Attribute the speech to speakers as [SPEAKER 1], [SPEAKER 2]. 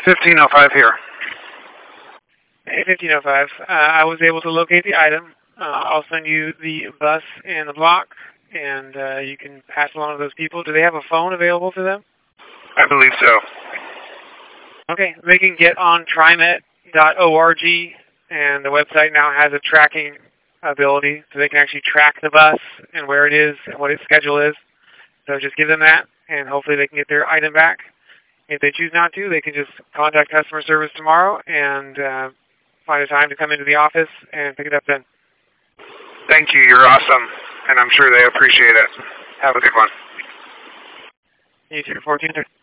[SPEAKER 1] 1505 here.
[SPEAKER 2] Hey, 1505. I was able to locate the item. I'll send you the bus and the block, and you can pass along to those people. Do they have a phone available to them?
[SPEAKER 1] I believe so.
[SPEAKER 2] Okay, they can get on TriMet.org, and the website now has a tracking ability, so they can actually track the bus and where it is and what its schedule is. So just give them that, and hopefully they can get their item back. If they choose not to, they can just contact customer service tomorrow and find a time to come into the office and pick it up then.
[SPEAKER 1] Thank you. You're awesome, and I'm sure they appreciate it. Have a good one.
[SPEAKER 2] You too, 14.